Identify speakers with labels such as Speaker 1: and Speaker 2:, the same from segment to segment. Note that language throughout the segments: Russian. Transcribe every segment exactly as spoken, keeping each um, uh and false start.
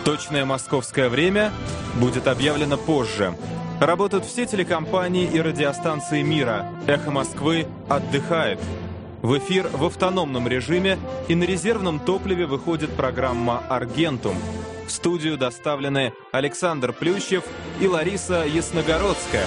Speaker 1: Точное московское время будет объявлено позже. Работают все телекомпании и радиостанции мира. «Эхо Москвы» отдыхает. В эфир в автономном режиме и на резервном топливе выходит программа «Аргентум». В студию доставлены Александр Плющев и Лариса Ясногородская.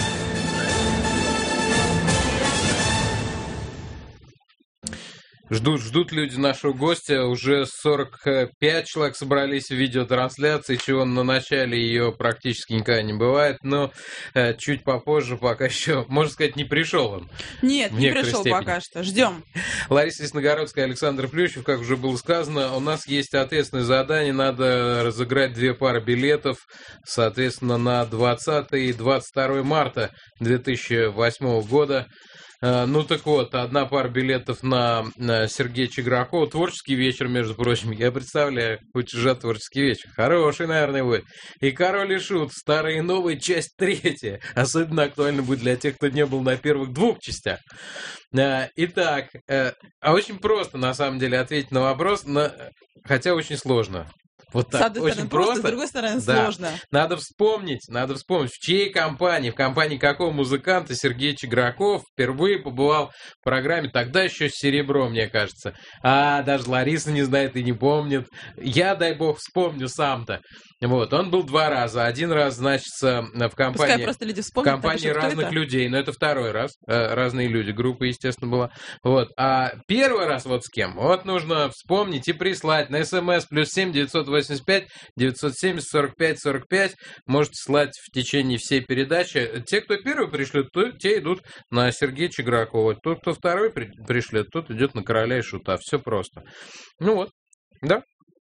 Speaker 2: Ждут, ждут люди нашего гостя. Уже сорок пять человек собрались в видеотрансляции, чего на начале ее практически никогда не бывает. Но э, чуть попозже, пока еще, можно сказать, не пришел он.
Speaker 3: Нет, не пришел степени. Пока что. Ждем.
Speaker 2: Лариса Ясногородская, Александр Плющев, как уже было сказано, у нас есть ответственное задание. Надо разыграть две пары билетов, соответственно, на двадцатое и двадцать второе марта две тысячи восьмого года. Ну так вот, одна пара билетов на, на Сергея Чигракова. Творческий вечер, между прочим. Я представляю, утяжа творческий вечер. Хороший, наверное, будет. И «Король и Шут», старая и новая, часть третья. Особенно актуально будет для тех, кто не был на первых двух частях. Итак, а очень просто, на самом деле, ответить на вопрос, на... хотя очень сложно. Вот так,
Speaker 3: с одной
Speaker 2: очень
Speaker 3: стороны просто,
Speaker 2: просто,
Speaker 3: с другой стороны
Speaker 2: да.
Speaker 3: сложно.
Speaker 2: Надо вспомнить, надо вспомнить, в чьей компании, в компании какого музыканта Сергей Чиграков впервые побывал в программе, тогда еще «Серебро», мне кажется. А даже Лариса не знает и не помнит. Я, дай бог, вспомню сам-то. Вот, он был два раза. Один раз, значит, в компании, в компании разных людей, но это второй раз. Разные люди, группа, естественно, была. Вот. А первый раз вот с кем? Вот нужно вспомнить и прислать на смс плюс семь девятьсот восемьдесят пять девятьсот семьдесят сорок пять сорок пять. Можете слать в течение всей передачи. Те, кто первый пришлет, то, те идут на Сергея Чигракова. Тот, кто второй при, пришлет, тот идет на «Короля и Шута». Все просто. Ну вот, да.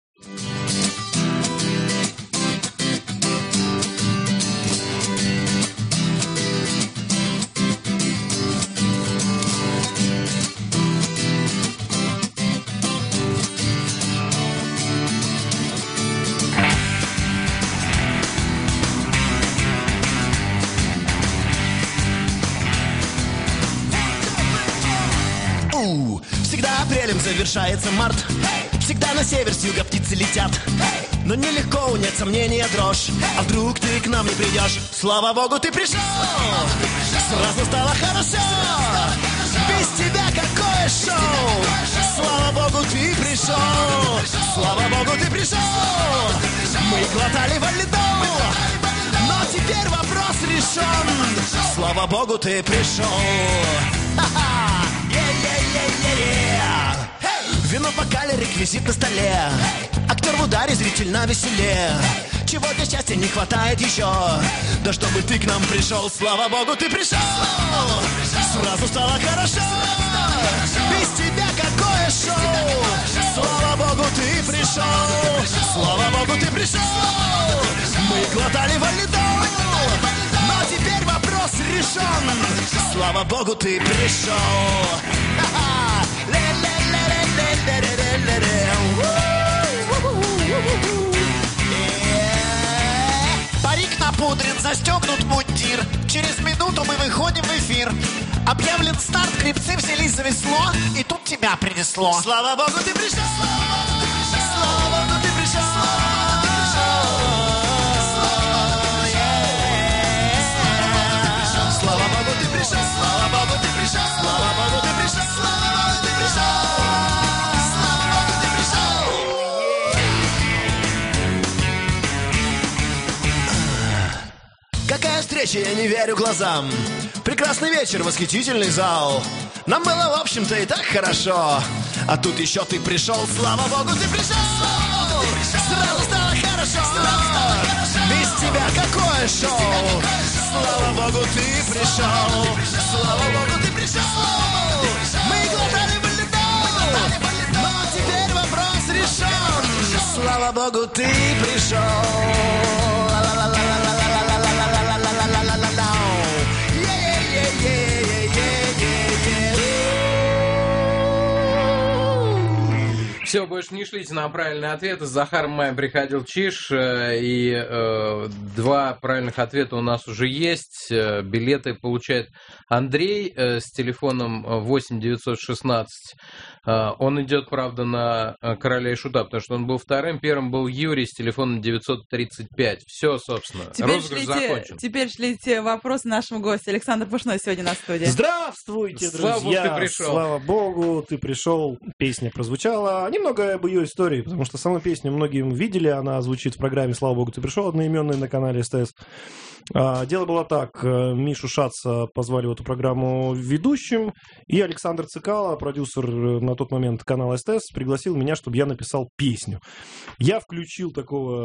Speaker 4: Всегда апрелем завершается март. Всегда на север с юга птицы летят. Но нелегко унять сомнения, дрожь. А вдруг ты к нам не придешь? Слава богу, ты пришел. Сразу стало хорошо. Без тебя какое шоу. Слава богу, ты пришел. Слава богу, ты пришел. Мы глотали во льду, но теперь вопрос решен. Слава богу, ты пришел. Ха-ха. Вино в бокале, реквизит на столе. Актер в ударе, зритель на веселе. Чего для счастья не хватает еще? Да чтобы ты к нам пришел. Слава богу, ты пришел. Сразу стало хорошо. Без тебя какое шоу. Слава богу, ты пришел. Слава богу, ты пришел. Мы глотали во льду, но теперь вопрос решен. Слава богу, ты пришел. Парик напудрен, застегнут мундир. Через минуту мы выходим в эфир. Объявлен старт, крепцы взялись за весло. И тут тебя принесло. Слава богу, ты пришел. Слава богу, ты пришел. Слава богу, ты пришел. Слава богу, ты пришел. Слава богу, ты пришел. Слава богу, ты пришел. Слава богу, ты пришел. Какая встреча, я не верю глазам. Прекрасный вечер, восхитительный зал. Нам было, в общем-то, и так хорошо. А тут еще ты пришел. Слава богу, ты пришел. Сразу стало хорошо. Без тебя какое шоу. Слава богу, ты пришел. Слава богу, ты пришел. Мы глотали в льду, но теперь вопрос решен. Слава богу, ты пришел.
Speaker 2: Все, больше не шлите нам правильные ответы. С Захаром Маем приходил Чиж, и э, два правильных ответа у нас уже есть. Билеты получает Андрей э, с телефоном восемь девятьсот шестнадцать. Э, он идет, правда, на Короля и Шута, потому что он был вторым. Первым был Юрий с телефоном девятьсот тридцать пять. Все, собственно,
Speaker 3: теперь
Speaker 2: розыгрыш
Speaker 3: шлите,
Speaker 2: закончен.
Speaker 3: Теперь шлите вопросы нашему гостю. Александр Пушной сегодня на студии.
Speaker 5: Здравствуйте, друзья!
Speaker 2: Слава Богу, ты пришел.
Speaker 5: Слава Богу, ты пришел. Песня прозвучала. Немного об ее истории, потому что саму песню многим видели. Она звучит в программе «Слава Богу, ты пришел», одноименной на канале СТС. Дело было так. Мишу Шаца позвали в эту программу ведущим, и Александр Цикало, продюсер на тот момент канала СТС, пригласил меня, чтобы я написал песню. Я включил такого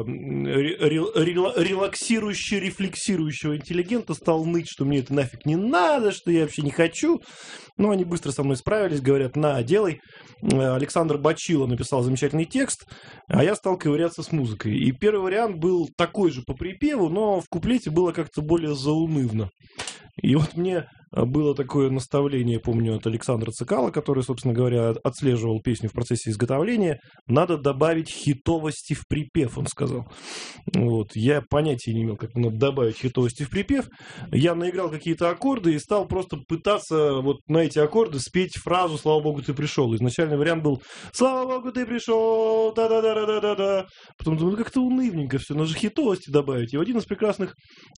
Speaker 5: релаксирующего, рефлексирующего интеллигента, стал ныть, что мне это нафиг не надо, что я вообще не хочу. Но они быстро со мной справились, говорят: на, делай. Александр Бачило написал замечательный текст, а я стал ковыряться с музыкой. И первый вариант был такой же по припеву, но в куплете было как-то более заунывно. И вот мне было такое наставление, помню, от Александра Цикало, который, собственно говоря, отслеживал песню в процессе изготовления. Надо добавить хитовости в припев, он сказал. Вот. Я понятия не имел, как надо добавить хитовости в припев. Я наиграл какие-то аккорды и стал просто пытаться вот на эти аккорды спеть фразу «Слава Богу, ты пришел». Изначальный вариант был «Слава Богу, ты пришел, да-да-да-да-да-да». Потом думаю, ну как-то унывненько все, надо же хитовости добавить. И в один из прекрасных,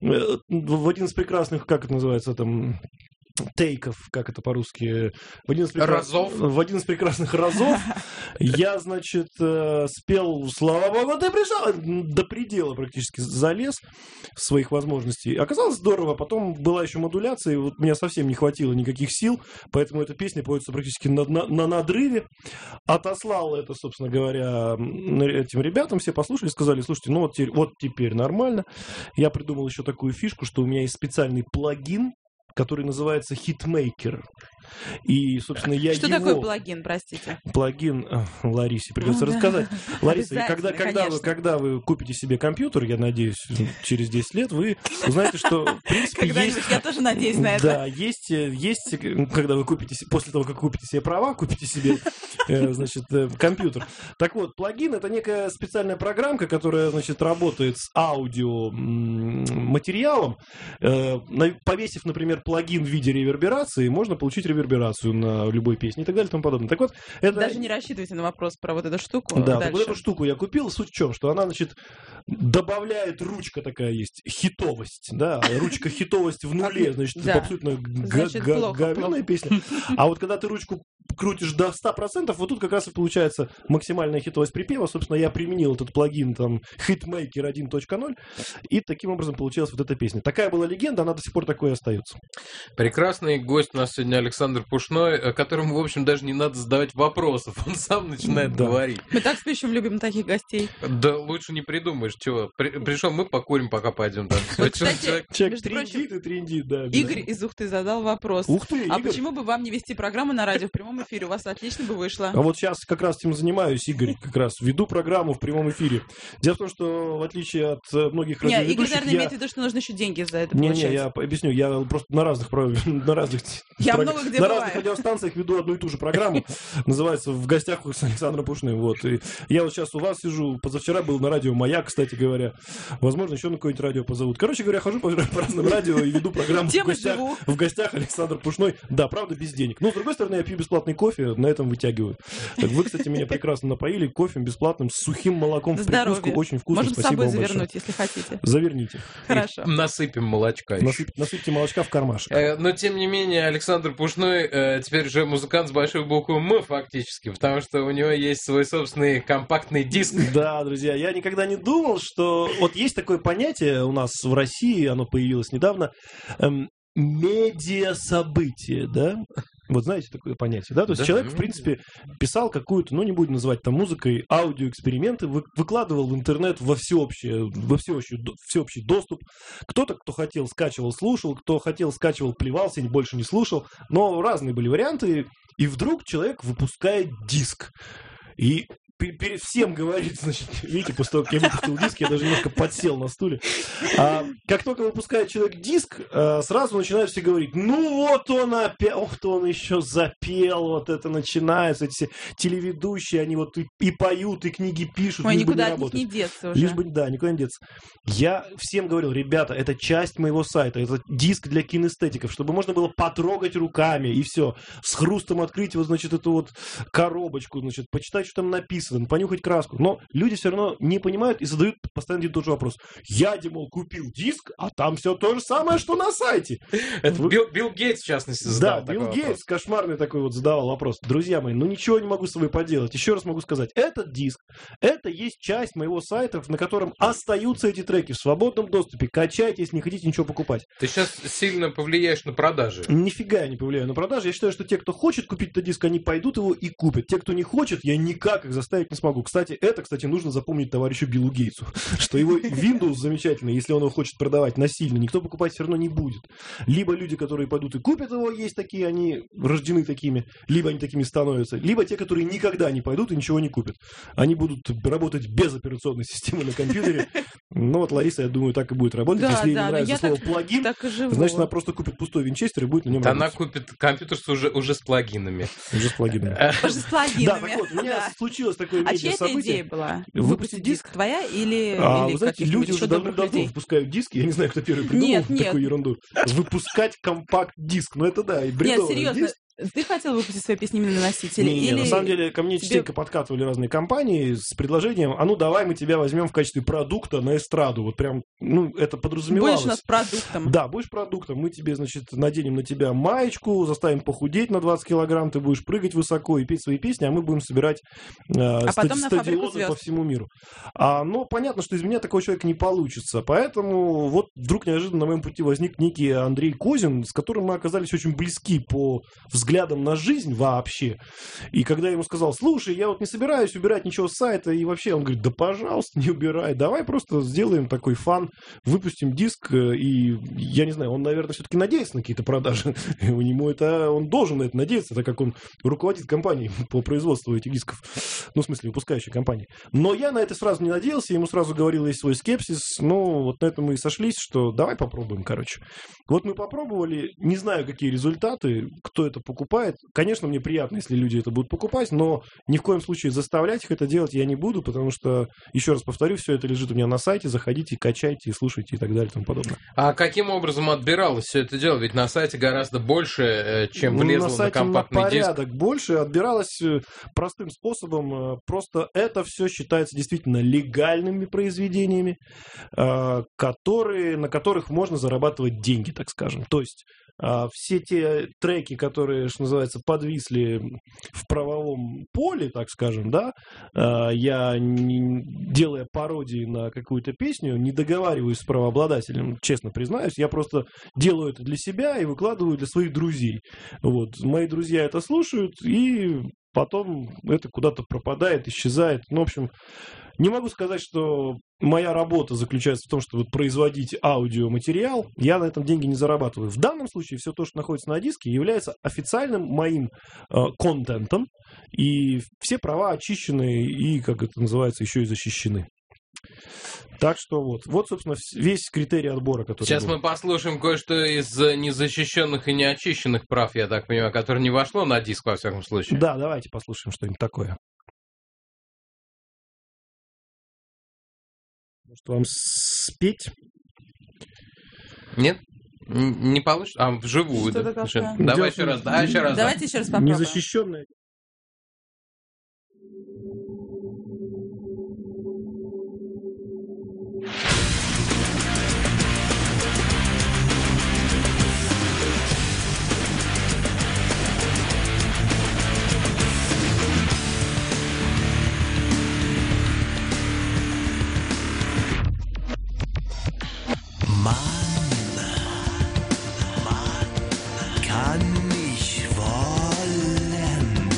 Speaker 5: в один из прекрасных, как это называется, там... тейков, как это по-русски, в один из, прекрас... в один из прекрасных разов я, значит, спел «Слава Богу, ты пришел!» до предела практически залез своих возможностей. Оказалось здорово, потом была еще модуляция, и вот меня совсем не хватило никаких сил, поэтому эта песня поется практически на, на, на надрыве. Отослал это, собственно говоря, этим ребятам, все послушали, сказали: слушайте, ну вот теперь, вот теперь нормально. Я придумал еще такую фишку, что у меня есть специальный плагин, который называется Hitmaker. И, собственно, я
Speaker 3: Что
Speaker 5: его...
Speaker 3: такое плагин, простите?
Speaker 5: Плагин... Ларисе придется рассказать. Лариса, когда, когда, вы, когда вы купите себе компьютер, я надеюсь, через десять лет, вы узнаете, что, в принципе,
Speaker 3: Когда-нибудь
Speaker 5: есть...
Speaker 3: я тоже надеюсь на это.
Speaker 5: Да, есть, есть, когда вы купите, после того, как купите себе права, купите себе, значит, компьютер. Так вот, плагин — это некая специальная программка, которая, значит, работает с аудиоматериалом. Повесив, например, плагин в виде реверберации, можно получить реверберацию на любой песне и так далее и тому подобное. Так вот, это...
Speaker 3: Даже не рассчитывайте на вопрос про вот эту штуку.
Speaker 5: Да, так вот эту штуку я купил. Суть в чем? Что она, значит, добавляет, ручка такая есть, хитовость, да, ручка хитовость в нуле, значит,
Speaker 3: да.
Speaker 5: это абсолютно говёная песня. А вот когда ты ручку крутишь до ста процентов, вот тут как раз и получается максимальная хитовость припева. Собственно, я применил этот плагин, там, Hitmaker один точка ноль, и таким образом получилась вот эта песня. Такая была легенда, она до сих пор такой и остается.
Speaker 2: Прекрасный гость у нас сегодня Александр Пушной, которому, в общем, даже не надо задавать вопросов, он сам начинает да. говорить.
Speaker 3: Мы так с Пищем любим таких гостей.
Speaker 2: Да лучше не придумаешь, чего. При, пришел, мы покурим, пока пойдем. Там.
Speaker 3: Вот, кстати,
Speaker 5: человек человек трендит и трендит, да.
Speaker 3: Игорь из Ухты задал вопрос.
Speaker 5: Ух ты,
Speaker 3: а
Speaker 5: Игорь.
Speaker 3: Почему бы вам не вести программу на радио в прямом эфире? У вас отлично бы вышло.
Speaker 5: А вот сейчас как раз этим занимаюсь, Игорь, как раз веду программу в прямом эфире. Дело в том, что в отличие от многих
Speaker 3: не,
Speaker 5: радиоведущих...
Speaker 3: Игорь, наверное,
Speaker 5: я...
Speaker 3: имеет в виду, что нужно еще деньги за это
Speaker 5: не,
Speaker 3: получать.
Speaker 5: Не-не, я объясню. Я просто на разных, на разных,
Speaker 3: я
Speaker 5: прог...
Speaker 3: много где
Speaker 5: на
Speaker 3: бываю.
Speaker 5: разных радиостанциях веду одну и ту же программу. Называется «В гостях с Александром Пушным». Вот. И я вот сейчас у вас сижу. Позавчера был на радио «Маяк», кстати говоря. Возможно, еще на какое-нибудь радио позовут. Короче говоря, хожу по, по разным радио и веду программу в гостях, в гостях Александр Пушной. Да, правда, без денег. Но, с другой стороны, я пью бесплатный кофе, на этом вытягиваю. Так вы, кстати, меня прекрасно напоили кофе бесплатным с сухим молоком в прикуску. Очень вкусно.
Speaker 3: Можем
Speaker 5: Спасибо
Speaker 3: с собой
Speaker 5: вам
Speaker 3: завернуть,
Speaker 5: большое.
Speaker 3: если хотите.
Speaker 5: Заверните.
Speaker 3: Хорошо.
Speaker 2: И насыпем молочка.
Speaker 5: Насып, насыпьте молочка в кармашек.
Speaker 2: Э, но, тем не менее, Александр Пушной э, теперь уже музыкант с большой буквы «М» фактически, потому что у него есть свой собственный компактный диск.
Speaker 5: Да, друзья, я никогда не думал, что... Вот есть такое понятие у нас в России, оно появилось недавно, эм, медиасобытие, да? Вот знаете такое понятие, да? То есть да, человек, в принципе, писал какую-то, ну, не будем называть там музыкой, аудиоэксперименты, вы, выкладывал в интернет во всеобщее, во всеобщий, всеобщий доступ. Кто-то, кто хотел, скачивал, слушал, кто хотел, скачивал, плевался, больше не слушал. Но разные были варианты. И вдруг человек выпускает диск. И перед всем говорит, значит, видите, после того, как я выпустил диск, я даже немножко подсел на стуле. А, как только выпускает человек диск, а, сразу начинают все говорить, ну вот он опять, ох-то он еще запел, вот это начинается, эти все телеведущие, они вот и, и поют, и книги пишут,
Speaker 3: Ой,
Speaker 5: лишь бы не
Speaker 3: никуда от них
Speaker 5: работать.
Speaker 3: не деться уже.
Speaker 5: Лишь бы, да, никуда не деться. Я всем говорил, ребята, это часть моего сайта, это диск для кинестетиков, чтобы можно было потрогать руками, и все, с хрустом открыть вот, значит, эту вот коробочку, значит, почитать, что там написано, понюхать краску. Но люди все равно не понимают и задают постоянно один и тот же вопрос. Я, Димол, купил диск, а там все то же самое, что на сайте.
Speaker 2: Это
Speaker 5: Вы...
Speaker 2: Билл, Билл Гейтс, в частности, задал
Speaker 5: Да,
Speaker 2: такой
Speaker 5: Билл
Speaker 2: вопрос.
Speaker 5: Гейтс кошмарный такой вот задавал вопрос. Друзья мои, ну ничего не могу с собой поделать. Еще раз могу сказать, этот диск, это есть часть моего сайта, на котором остаются эти треки в свободном доступе. Качайте, если не хотите ничего покупать.
Speaker 2: Ты сейчас сильно повлияешь на продажи.
Speaker 5: Нифига я не повлияю на продажи. Я считаю, что те, кто хочет купить этот диск, они пойдут его и купят. Те, кто не хочет, я никак их заставить не смогу. Кстати, это, кстати, нужно запомнить товарищу Биллу Гейтсу, что его Windows замечательный, если он его хочет продавать насильно, никто покупать все равно не будет. Либо люди, которые пойдут и купят его, есть такие, они рождены такими, либо они такими становятся, либо те, которые никогда не пойдут и ничего не купят. Они будут работать без операционной системы на компьютере. Ну вот Лариса, я думаю, так и будет работать.
Speaker 3: Да,
Speaker 5: Если ей
Speaker 3: да,
Speaker 5: не
Speaker 3: но
Speaker 5: нравится
Speaker 3: я
Speaker 5: слово
Speaker 3: так-
Speaker 5: плагин,
Speaker 3: Так и живу.
Speaker 5: значит, она просто купит пустой винчестер и будет на нем
Speaker 2: Да она
Speaker 5: работать.
Speaker 2: купит компьютер с уже, уже с плагинами.
Speaker 5: Уже с плагинами.
Speaker 3: Тоже с
Speaker 5: Да,
Speaker 3: плагинами.
Speaker 5: так вот, у меня
Speaker 3: Да.
Speaker 5: случилось такое
Speaker 3: А чья это идея
Speaker 5: медиа-событие.
Speaker 3: была?
Speaker 5: Выпустить диск?
Speaker 3: Твоя или,
Speaker 5: А,
Speaker 3: или
Speaker 5: вы знаете,
Speaker 3: каких-нибудь
Speaker 5: люди
Speaker 3: еще
Speaker 5: уже
Speaker 3: добрых
Speaker 5: давно-давно
Speaker 3: людей?
Speaker 5: выпускают диски. Я не знаю, кто первый придумал
Speaker 3: Нет, нет.
Speaker 5: такую ерунду. Выпускать компакт-диск. Ну это да, и
Speaker 3: Нет,
Speaker 5: бредово.
Speaker 3: серьезно,
Speaker 5: Есть?
Speaker 3: ты хотел выпустить свои песни именно на носителе?
Speaker 5: Не, не,
Speaker 3: или...
Speaker 5: на самом деле ко мне
Speaker 3: тебе-
Speaker 5: частенько подкатывали разные компании с предложением, а ну давай мы тебя возьмем в качестве продукта на эстраду. Вот прям, ну это подразумевалось.
Speaker 3: Будешь у нас продуктом.
Speaker 5: Да, будешь продуктом, мы тебе, значит, наденем на тебя маечку, заставим похудеть на двадцать килограмм, ты будешь прыгать высоко и петь свои песни, а мы будем собирать э, ста-
Speaker 3: потом на «Фабрику
Speaker 5: стадионы
Speaker 3: звезд».
Speaker 5: по всему миру. А, но понятно, что из меня такого человека не получится, поэтому вот вдруг неожиданно на моем пути возник некий Андрей Козин, с которым мы оказались очень близки по взглядам на жизнь вообще. И когда я ему сказал, слушай, я вот не собираюсь убирать ничего с сайта, и вообще он говорит, да пожалуйста, не убирай, давай просто сделаем такой фан, выпустим диск, э, и я не знаю, он, наверное, все-таки надеется на какие-то продажи. У него это, он должен на это надеяться, так как он руководит компанией по производству этих дисков. Ну, в смысле, выпускающей компании. Но я на это сразу не надеялся, ему сразу говорил весь свой скепсис. Ну, вот на этом мы и сошлись, что давай попробуем, короче. Вот мы попробовали, не знаю, какие результаты, кто это покупает. Конечно, мне приятно, если люди это будут покупать, но ни в коем случае заставлять их это делать я не буду, потому что, еще раз повторю, все это лежит у меня на сайте, заходите, качайте, слушайте и так далее и тому подобное.
Speaker 2: А каким образом отбиралось все это дело? Ведь на сайте гораздо больше, э, чем
Speaker 5: Ну,
Speaker 2: влезло
Speaker 5: на
Speaker 2: на,
Speaker 5: сайте
Speaker 2: компактный
Speaker 5: на
Speaker 2: диск.
Speaker 5: порядок больше, отбиралось э, простым способом. э, Просто это все считается действительно легальными произведениями, э, которые, на которых можно зарабатывать деньги, так скажем. То есть э, все те треки, которые, что называется, подвисли в правовом поле, так скажем, да, э, я, не, делая пародии на какую-то песню, не договариваюсь с правообладателем, честно признаюсь, я просто делаю это для себя и выкладываю для своих друзей. Вот. Мои друзья это слушают, и потом это куда-то пропадает, исчезает. Ну, в общем, не могу сказать, что моя работа заключается в том, чтобы производить аудиоматериал. Я на этом деньги не зарабатываю. В данном случае все то, что находится на диске, является официальным моим э, контентом. И все права очищены и, как это называется, еще и защищены. Так что вот, вот, собственно, весь критерий отбора, который
Speaker 2: Сейчас
Speaker 5: был.
Speaker 2: мы послушаем кое-что из незащищенных и неочищенных прав, я так понимаю, которое не вошло на диск, во всяком случае.
Speaker 5: Да, давайте послушаем что-нибудь такое. Может, вам спеть?
Speaker 2: Нет? Н- Не получится? А, вживую,
Speaker 3: Что-то
Speaker 2: да?
Speaker 3: такое.
Speaker 2: Давай
Speaker 5: Дело в
Speaker 2: еще
Speaker 5: том,
Speaker 2: раз, да, еще раз. да.
Speaker 3: Давайте еще раз попробуем.
Speaker 5: Незащищенная.
Speaker 4: Mann, Mann, kann ich wollen,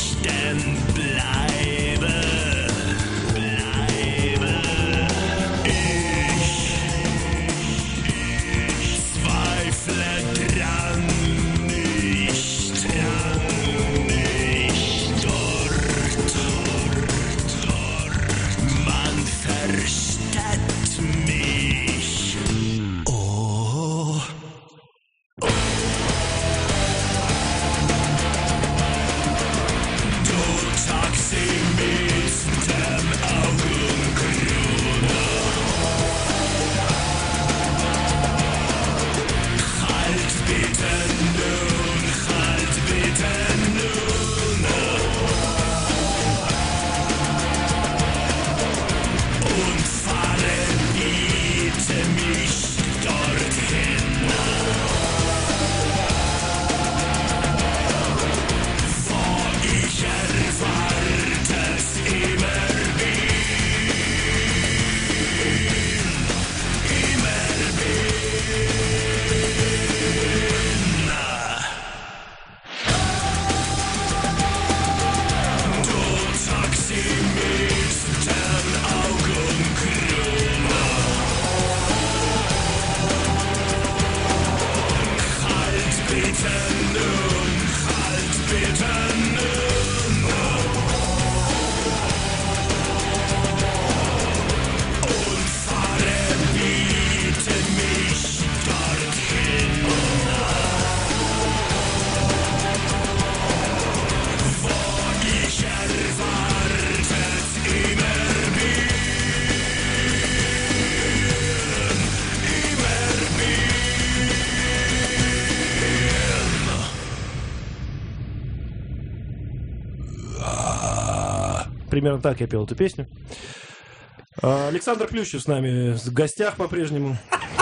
Speaker 4: ich denn bleibe, bleibe ich. Zweifle dran nicht, dran nicht. Dort, dort, dort, man versteht mich. Oh. Du Taxi mit dem Augenkrone. Halt bitte nun, halt bitte nun. Und fahre bitte mich dorthin, wo ich erwartet immer bin, immer bin. Du Taxi mit den Augenkrone. Halt bitte nun, halt bitte nun. Und fahre bitte mich dorthin, wo ich erwartet immer bin, immer bin.
Speaker 5: Примерно так я пел эту песню. А, Александр Плющев с нами в гостях по-прежнему.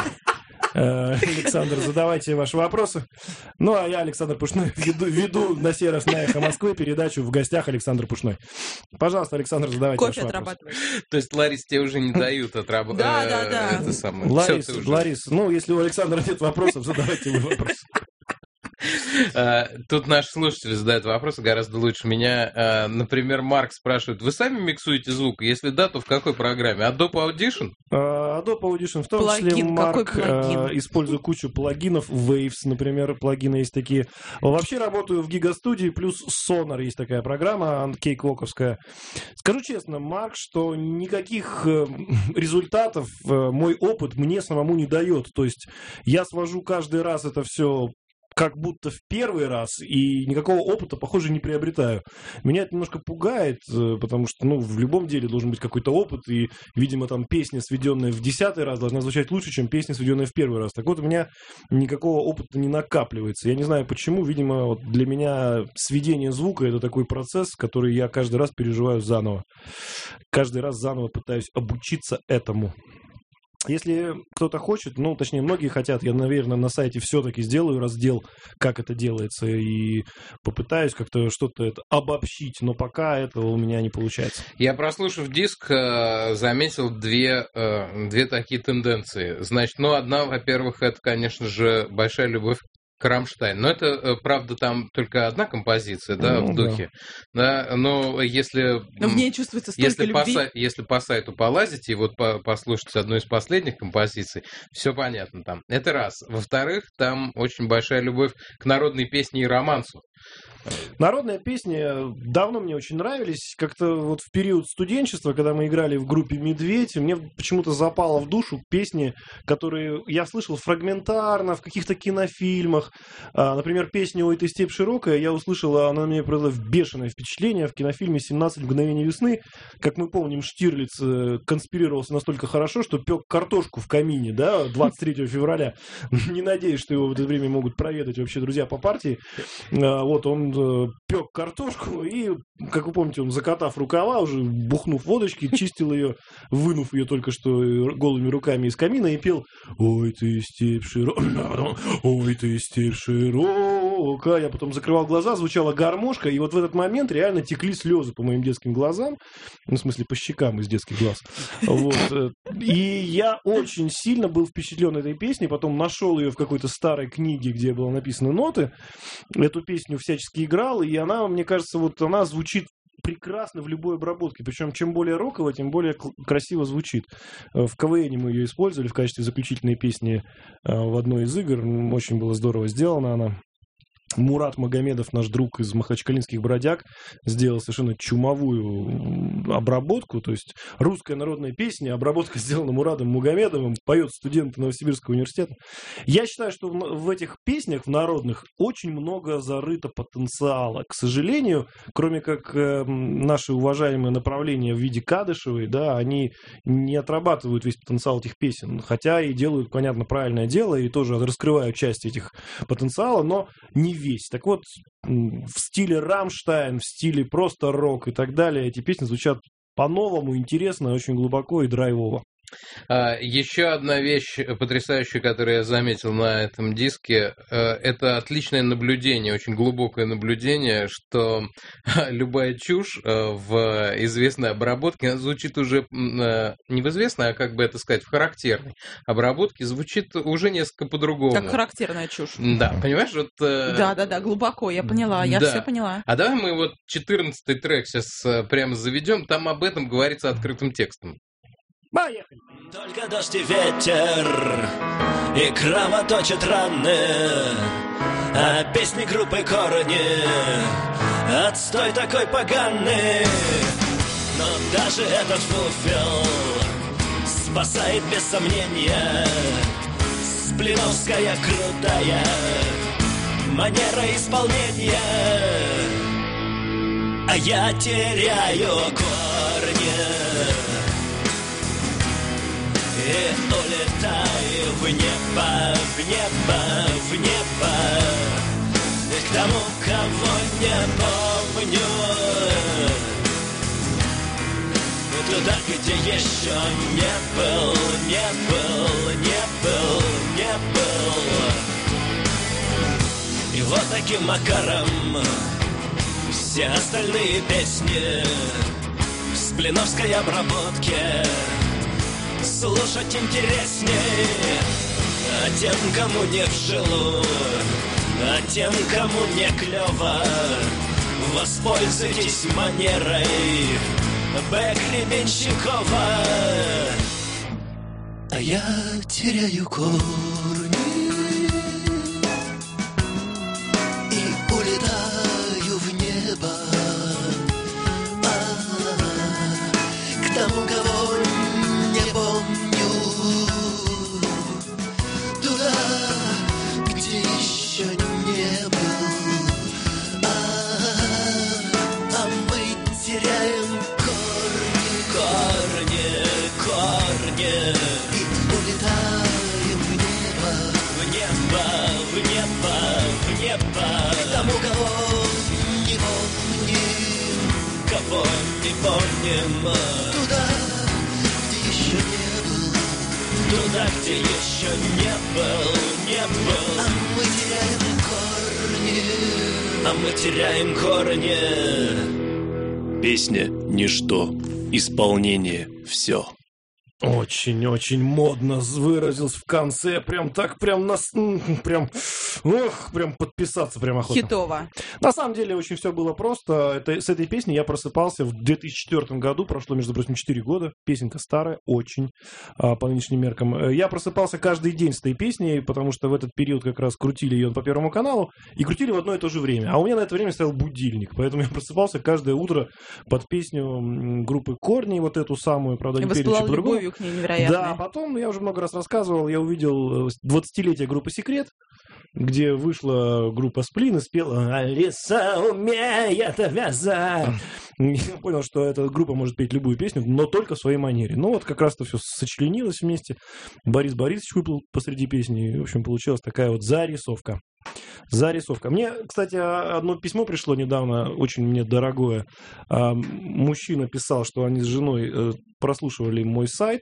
Speaker 5: А, Александр, задавайте ваши вопросы. Ну, а я, Александр Пушной, веду, веду на сей раз на «Эхо Москвы» передачу «В гостях Александр Пушной». Пожалуйста, Александр, задавайте
Speaker 3: Кофе
Speaker 5: ваши вопросы.
Speaker 3: отрабатывать.
Speaker 2: То есть, Ларис, тебе уже не дают отработать.
Speaker 3: Да, да, да.
Speaker 2: Это самое.
Speaker 5: Ларис,
Speaker 2: Всё, ты уже-
Speaker 5: Ларис, ну, если у Александра нет вопросов, задавайте вы вопросы.
Speaker 2: А, Тут наши слушатели задают вопросы гораздо лучше меня. А, Например, Марк спрашивает, вы сами миксуете звук? Если да, то в какой программе? Adobe Audition?
Speaker 5: А, Adobe Audition, в том числе,
Speaker 3: Плагин, какой
Speaker 5: Марк,
Speaker 3: плагин?
Speaker 5: а, использую кучу плагинов, Waves, например, плагины есть такие. Вообще работаю в Гигастудии, плюс Sonar есть такая программа, кейквоковская. Скажу честно, Марк, что никаких э, результатов э, мой опыт мне самому не дает. То есть я свожу каждый раз это все как будто в первый раз, и никакого опыта, похоже, не приобретаю. Меня это немножко пугает, э, потому что, ну, в любом деле должен быть какой-то опыт, и, видимо, там песня, сведенная в десятый раз, должна звучать лучше, чем песня, сведенная в первый раз. Так вот, у меня никакого опыта не накапливается. Я не знаю почему, видимо, вот для меня сведение звука — это такой процесс, который я каждый раз переживаю заново. Каждый раз заново пытаюсь обучиться этому. Если кто-то хочет, ну, точнее, многие хотят, я, наверное, на сайте все-таки сделаю раздел, как это делается, и попытаюсь как-то что-то это обобщить, но пока этого у меня не получается.
Speaker 2: Я, прослушав диск, э, заметил две, э, две такие тенденции. Значит, ну, одна, во-первых, это, конечно же, большая любовь к Рамштайн. Но это, э, правда, там только одна композиция, да,
Speaker 5: Ну,
Speaker 2: в духе. Да. Но если...
Speaker 3: Но в ней чувствуется столько
Speaker 2: Если по,
Speaker 3: любви.
Speaker 2: сай- если по сайту полазить и вот по- послушать одну из последних композиций, все понятно там. Это раз. Во-вторых, там очень большая любовь к народной песне и романсу.
Speaker 5: Народные песни давно мне очень нравились. Как-то вот в период студенчества, когда мы играли в группе «Медведь», мне почему-то запало в душу песни, которые я слышал фрагментарно в каких-то кинофильмах. А, например, песню «Ой, ты степь широкая» я услышал, она на меня произвела бешеное впечатление в кинофильме «семнадцать мгновений весны». Как мы помним, Штирлиц э, конспирировался настолько хорошо, что пек картошку в камине, да, двадцать третьего февраля. Не надеюсь, что его в это время могут проведать вообще друзья по партии. А, вот он пек картошку и, как вы помните, он, закатав рукава, уже бухнув водочки, чистил ее, вынув ее только что голыми руками из камина и пел: «Ой, ты степь широкая, ой, ты степь широкая, одиноко. Я потом закрывал глаза, звучала гармошка, и вот в этот момент реально текли слезы по моим детским глазам. Ну, в смысле, по щекам из детских глаз. Вот. И я очень сильно был впечатлен этой песней, потом нашел ее в какой-то старой книге, где было написаны ноты. Эту песню всячески играл, и она, мне кажется, вот она звучит прекрасно в любой обработке. Причем, чем более роково, тем более красиво звучит. В КВН мы ее использовали в качестве заключительной песни в одной из игр. Очень было здорово сделана она. Мурат Магомедов, наш друг из махачкалинских бродяг, сделал совершенно чумовую обработку. То есть русская народная песня, обработка сделана Муратом Магомедовым, поет студент Новосибирского университета. Я считаю, что в этих песнях, в народных, очень много зарыто потенциала. К сожалению, кроме как э, наши уважаемые направления в виде Кадышевой, да, они не отрабатывают весь потенциал этих песен. Хотя и делают, понятно, правильное дело, и тоже раскрывают часть этих потенциала, но не весь. Так вот, в стиле Рамштайн, в стиле просто рок и так далее, эти песни звучат по-новому, интересно, очень глубоко и драйвово.
Speaker 2: А, еще одна вещь потрясающая, которую я заметил на этом диске, это отличное наблюдение, очень глубокое наблюдение, что любая чушь в известной обработке она звучит уже не в известной, а как бы это сказать, в характерной обработке звучит уже несколько по-другому.
Speaker 3: Как характерная чушь.
Speaker 2: Да, понимаешь, вот...
Speaker 3: Да-да-да, глубоко, я поняла, я
Speaker 2: да.
Speaker 3: все поняла.
Speaker 2: А давай мы вот четырнадцатый трек сейчас прямо заведем, там об этом говорится открытым текстом.
Speaker 5: Поехали!
Speaker 4: Только дождь и ветер, и кровоточат раны, а песни группы Корни отстой такой поганый. Но даже этот фуфел спасает без сомнения сплиновская крутая манера исполнения. А я теряю корни и улетаю в небо, в небо, в небо, к тому, кого не помню, туда, где еще не был, не был, не был, не был. И вот таким макаром все остальные песни в сплиновской обработке слушать интересней, а тем, кому не в жилу, а тем, кому не клево, воспользуйтесь манерой Б. Гребенщикова. А я теряю корни и улетаю в небо, а, к тому, кого не помню, туда, где еще не был, а, а мы теряем корни, корни, корни, и улетаем в небо, в небо, в небо, в небо, к тому, кого не помним, кого не помним, туда, туда, где еще не был, не был. А мы теряем корни, а мы теряем корни. Песня — ничто, исполнение — все.
Speaker 5: Очень-очень модно выразился в конце. Прям так, прям нас... Прям... Ох, прям подписаться прям охота.
Speaker 3: Хитово.
Speaker 5: На самом деле очень все было просто. Это, с этой песней я просыпался в две тысячи четвёртом году. Прошло, между прочим, четыре года. Песенка старая, очень, а, по нынешним меркам. Я просыпался каждый день с этой песней, потому что в этот период как раз крутили ее по Первому каналу. И крутили в одно и то же время. А у меня на это время стоял будильник. Поэтому я просыпался каждое утро под песню группы Корни, вот эту самую, правда, не перечу по-другому.
Speaker 3: К ней невероятной.
Speaker 5: Да, потом, я уже много раз рассказывал, я увидел двадцатилетие группы «Секрет», где вышла группа «Сплин» и спела «Алиса умеет вязать». Я понял, что эта группа может петь любую песню, но только в своей манере. Ну вот как раз-то все сочленилось вместе. Борис Борисович выплыл посреди песни. И, в общем, получилась такая вот зарисовка. Зарисовка. Мне, кстати, одно письмо пришло недавно, очень мне дорогое. Мужчина писал, что они с женой прослушивали мой сайт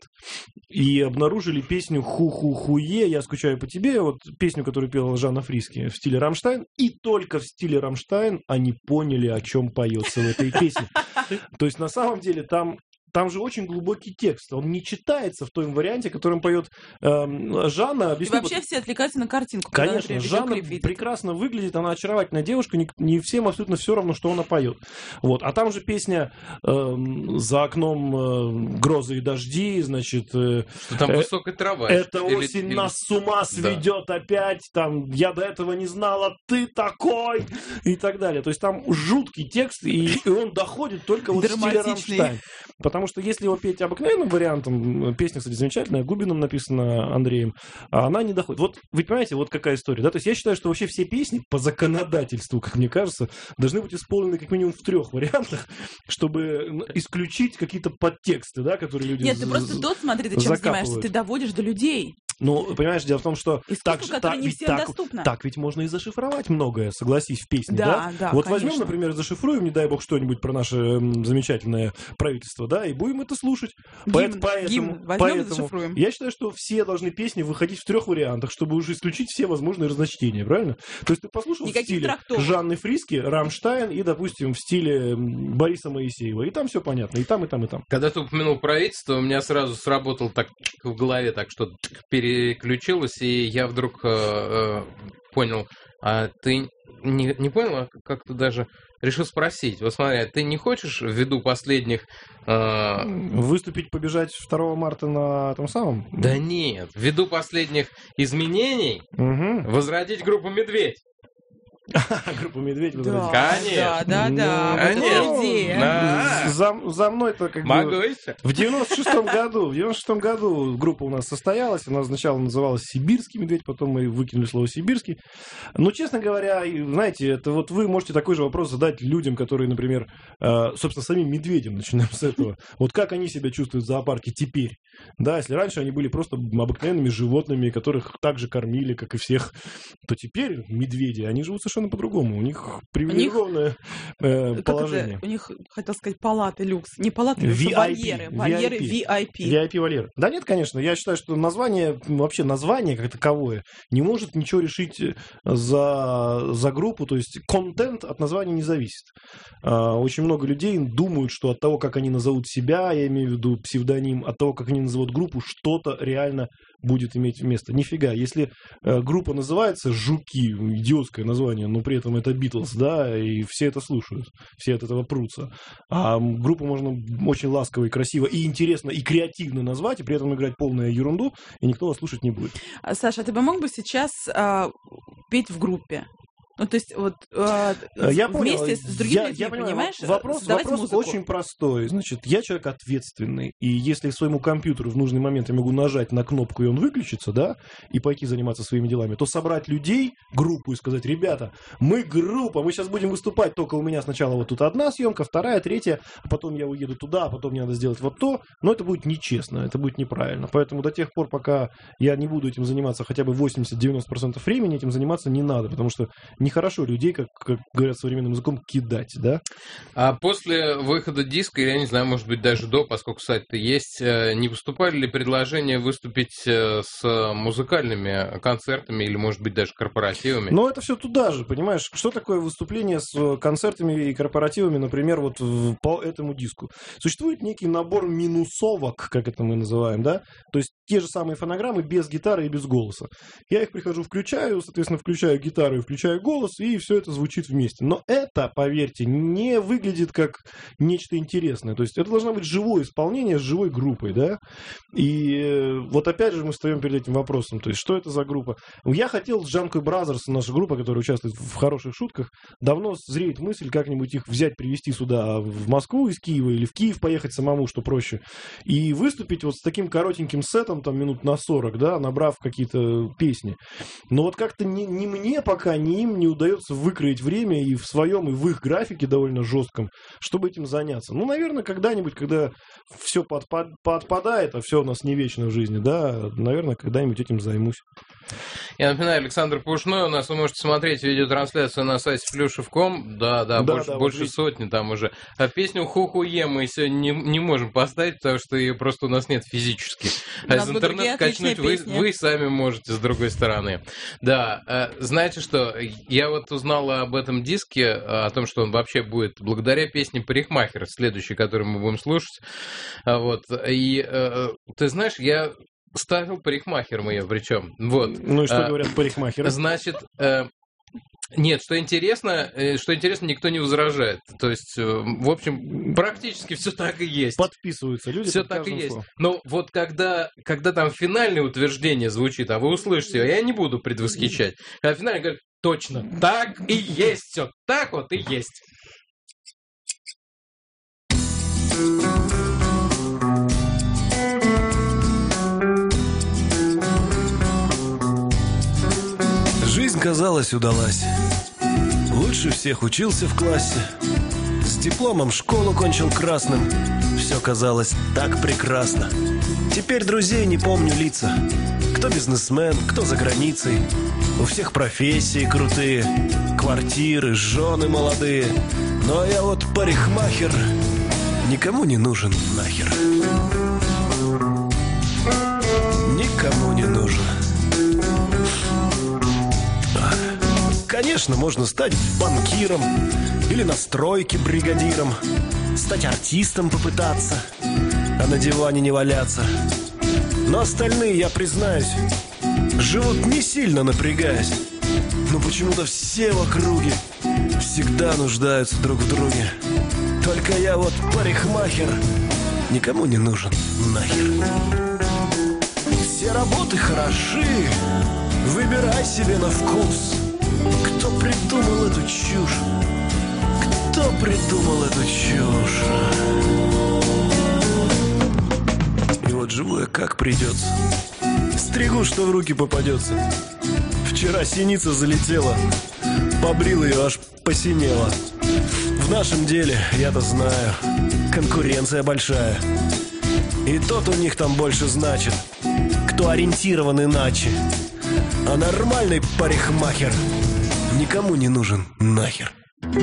Speaker 5: и обнаружили песню «Ху-ху-хуе», «Я скучаю по тебе», вот песню, которую пела Жанна Фриске в стиле «Рамштайн», и только в стиле «Рамштайн» они поняли, о чем поется в этой песне. То есть, на самом деле, там... Там же очень глубокий текст. Он не читается в том варианте, которым поет э, Жанна.
Speaker 3: Объясню, и вообще вот... все отвлекаются на картинку.
Speaker 5: Конечно, Жанна прекрасно выглядит, она очаровательная девушка, не, не всем абсолютно все равно, что она поет. Вот. А там же песня э, «За окном э, грозы и дожди», значит... Э,
Speaker 2: что там высокая трава.
Speaker 5: «Это или, осень или... нас с ума сведет да. опять», там «Я до этого не знала, ты такой» и так далее. То есть там жуткий текст, и, и он доходит только вот в стиле «Рамштайн». Потому что если его петь обыкновенным вариантом, песня, кстати, замечательная, Губиным написана, Андреем, а она не доходит. Вот вы понимаете, вот какая история, да? То есть я считаю, что вообще все песни по законодательству, как мне кажется, должны быть исполнены как минимум в трех вариантах, чтобы исключить какие-то подтексты, да, которые люди
Speaker 3: Нет, ты просто тот, смотри, ты чем занимаешься, ты доводишь до людей.
Speaker 5: Ну, понимаешь, дело в том, что так, так,
Speaker 3: не
Speaker 5: ведь,
Speaker 3: всем
Speaker 5: так,
Speaker 3: доступно.
Speaker 5: так ведь можно и зашифровать многое, согласись, в песне,
Speaker 3: да?
Speaker 5: Да,
Speaker 3: да,
Speaker 5: вот
Speaker 3: конечно.
Speaker 5: возьмем, например, зашифруем, не дай бог, что-нибудь про наше замечательное правительство, да, и будем это слушать.
Speaker 3: Гимн,
Speaker 5: поэтому,
Speaker 3: гимн. Возьмем
Speaker 5: поэтому
Speaker 3: и зашифруем.
Speaker 5: Я считаю, что все должны песни выходить в трех вариантах, чтобы уже исключить все возможные разночтения, правильно? То есть ты послушал
Speaker 3: Никаких
Speaker 5: в стиле
Speaker 3: трактовок.
Speaker 5: Жанны Фриске, «Рамштайн» и, допустим, в стиле Бориса Моисеева, и там все понятно, и там, и там, и там.
Speaker 2: Когда ты упомянул правительство, у меня сразу сработал так в голове, так что переключилось, и я вдруг э, э, понял, а ты не, не понял, а как-то даже решил спросить. Вот смотри, а ты не хочешь ввиду последних... Э...
Speaker 5: Выступить, побежать второго марта на том самом?
Speaker 2: Да нет, ввиду последних изменений
Speaker 5: угу.
Speaker 2: возродить группу «Медведь».
Speaker 5: Группу «Медведь»
Speaker 3: возродить.
Speaker 2: Да, конечно.
Speaker 3: Да, да, да.
Speaker 2: Конечно.
Speaker 3: Вот идея.
Speaker 2: Да.
Speaker 5: За, за мной-то как
Speaker 2: Могу
Speaker 5: бы...
Speaker 2: еще.
Speaker 5: В девяносто шестом году, в девяносто шестом году группа у нас состоялась. Она сначала называлась «Сибирский медведь», потом мы выкинули слово «сибирский». Но, честно говоря, знаете, это вот вы можете такой же вопрос задать людям, которые, например, собственно, самим медведям, начинаем с этого. Вот как они себя чувствуют в зоопарке теперь? Да, если раньше они были просто обыкновенными животными, которых так же кормили, как и всех, то теперь медведи, они живут совершенно по-другому. У них привилегированное э, положение.
Speaker 3: Это? У них, хотел сказать, палаты люкс. Не палаты люкс, а вольеры. Вольеры ви ай пи.
Speaker 5: ви ай пи-вольеры. Да нет, конечно. Я считаю, что название, вообще название как таковое, не может ничего решить за, за группу. То есть контент от названия не зависит. А, очень много людей думают, что от того, как они назовут себя, я имею в виду псевдоним, от того, как они назовут группу, что-то реально будет иметь место. Нифига. Если э, группа называется «Жуки», идиотское название, но при этом это Битлз, да, и все это слушают, все от этого прутся. А группу можно очень ласково и красиво, и интересно, и креативно назвать, и при этом играть полную ерунду, и никто вас слушать не будет.
Speaker 3: Саша, а ты бы мог бы сейчас а, петь в группе? Ну, то есть, вот э,
Speaker 5: я
Speaker 3: вместе
Speaker 5: понял.
Speaker 3: с другими
Speaker 5: я,
Speaker 3: людьми,
Speaker 5: я понимаю,
Speaker 3: понимаешь,
Speaker 5: вопрос, вопрос
Speaker 3: музыку.
Speaker 5: очень простой. Значит, я человек ответственный, и если своему компьютеру в нужный момент я могу нажать на кнопку, и он выключится, да, и пойти заниматься своими делами, то собрать людей, группу, и сказать: ребята, мы группа, мы сейчас будем выступать, только у меня сначала вот тут одна съемка, вторая, третья, а потом я уеду туда, а потом мне надо сделать вот то, но это будет нечестно, это будет неправильно. Поэтому до тех пор, пока я не буду этим заниматься хотя бы восемьдесят-девяносто процентов времени, этим заниматься не надо, потому что нехорошо людей, как как говорят современным языком, кидать, да?
Speaker 2: А после выхода диска, я не знаю, может быть, даже до, поскольку сайт-то есть, не поступали ли предложения выступить с музыкальными концертами или, может быть, даже корпоративами?
Speaker 5: Ну, это все туда же, понимаешь? Что такое выступление с концертами и корпоративами, например, вот по этому диску? Существует некий набор минусовок, как это мы называем, да? То есть те же самые фонограммы без гитары и без голоса. Я их прихожу, включаю, соответственно, включаю гитару и включаю голос, и все это звучит вместе. Но это, поверьте, не выглядит как нечто интересное. То есть это должно быть живое исполнение с живой группой, да? И вот опять же мы встаем перед этим вопросом. То есть что это за группа? Я хотел с Junkie Brothers, наша группа, которая участвует в хороших шутках, давно зреет мысль как-нибудь их взять, привезти сюда в Москву из Киева или в Киев поехать самому, что проще, и выступить вот с таким коротеньким сетом, там минут на сорок, да, набрав какие-то песни. Но вот как-то ни, ни мне пока, ни им не удается выкроить время и в своем, и в их графике довольно жестком, чтобы этим заняться. Ну, наверное, когда-нибудь, когда все подпад, подпадает, а все у нас не вечно в жизни, да, наверное, когда-нибудь этим займусь.
Speaker 2: Я напоминаю, Александр Пушной у нас, вы можете смотреть видеотрансляцию на сайте плюшев точка ком, да, да,
Speaker 5: Да,
Speaker 2: больше,
Speaker 5: да, вот
Speaker 2: больше
Speaker 5: видите.
Speaker 2: сотни там уже. А песню «Ху-ху-е» мы сегодня не, не можем поставить, потому что ее просто у нас нет физически.
Speaker 3: У
Speaker 2: А
Speaker 3: нас
Speaker 2: из
Speaker 3: будут другие
Speaker 2: интернета качнуть
Speaker 3: отличные
Speaker 2: вы,
Speaker 3: песни.
Speaker 2: вы сами можете с другой стороны. Да, э, знаете что, я вот узнал об этом диске, о том, что он вообще будет благодаря песне «Парикмахер», следующей, которую мы будем слушать. А Вот, и э, ты знаешь, я ставил парикмахером ее причем. Вот.
Speaker 5: Ну и что
Speaker 2: А,
Speaker 5: говорят парикмахеры?
Speaker 2: Значит, э, нет, что интересно, э, что интересно, никто не возражает. То есть, э, в общем, практически все так и есть.
Speaker 5: Подписываются люди.
Speaker 2: Все
Speaker 5: под
Speaker 2: так и
Speaker 5: каждым
Speaker 2: есть.
Speaker 5: словом.
Speaker 2: Но вот когда, когда там финальное утверждение звучит, а вы услышите его, я не буду предвосхищать. А финальное говорит, точно, так и есть, все так вот и есть.
Speaker 6: Жизнь, казалось, удалась. Лучше всех учился в классе. С дипломом школу кончил красным. Все казалось так прекрасно. Теперь друзей не помню лица. Кто бизнесмен, кто за границей. У всех профессии крутые, квартиры, жены молодые. Но я вот парикмахер, никому не нужен нахер. Никому не нужен. Конечно, можно стать банкиром или на стройке бригадиром, стать артистом попытаться, а на диване не валяться. Но остальные, я признаюсь, живут не сильно напрягаясь. Но почему-то все в округе всегда нуждаются друг в друге. Только я вот парикмахер, никому не нужен нахер. Все работы хороши, выбирай себе на вкус. Кто придумал эту чушь? Кто придумал эту чушь? И вот живу я как придется. Стригу, что в руки попадется. Вчера синица залетела, побрил ее, аж посинела. В нашем деле, я-то знаю, конкуренция большая. И тот у них там больше значит, кто ориентирован иначе. А нормальный парикмахер никому не нужен нахер.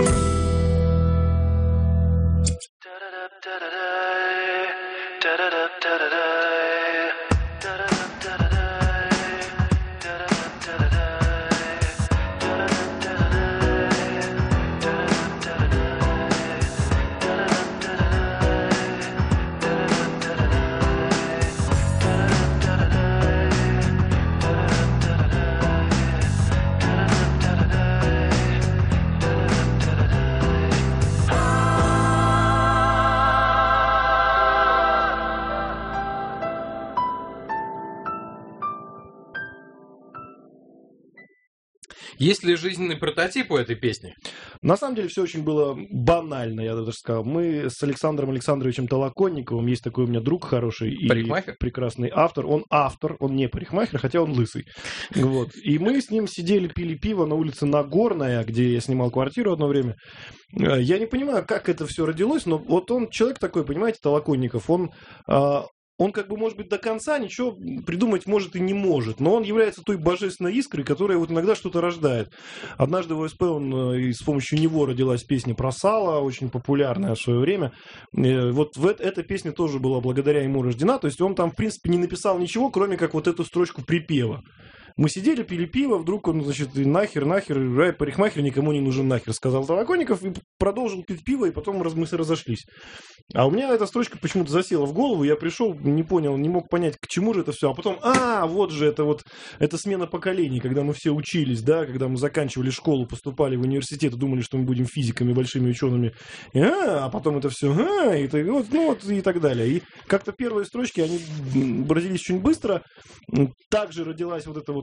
Speaker 2: Есть ли жизненный прототип у этой песни?
Speaker 5: На самом деле все очень было банально, я даже сказал. Мы с Александром Александровичем Толоконниковым, есть такой у меня друг хороший и
Speaker 2: Парикмахер?
Speaker 5: прекрасный автор. Он автор, он не парикмахер, хотя он лысый. Вот. И мы с ним сидели, пили пиво на улице Нагорная, где я снимал квартиру одно время. Я не понимаю, как это все родилось, но вот он человек такой, понимаете, Толоконников, он... Он как бы, может быть, до конца ничего придумать может и не может, но он является той божественной искрой, которая вот иногда что-то рождает. Однажды в ОСП он, и с помощью него родилась песня про сало, очень популярная в свое время. Вот в это, эта песня тоже была благодаря ему рождена, то есть он там, в принципе, не написал ничего, кроме как вот эту строчку припева. Мы сидели, пили пиво, вдруг он, значит, нахер, нахер, ай, парикмахер никому не нужен нахер, сказал Толоконников, и продолжил пить пиво, и потом раз, мы разошлись. А у меня эта строчка почему-то засела в голову, я пришел, не понял, не мог понять, к чему же это все, а потом, а, вот же это вот, это смена поколений, когда мы все учились, да, когда мы заканчивали школу, поступали в университет, думали, что мы будем физиками, большими учеными, и, а, а потом это все, а, и, и, вот, ну, вот, и так далее. И как-то первые строчки, они родились очень быстро, также родилась вот эта вот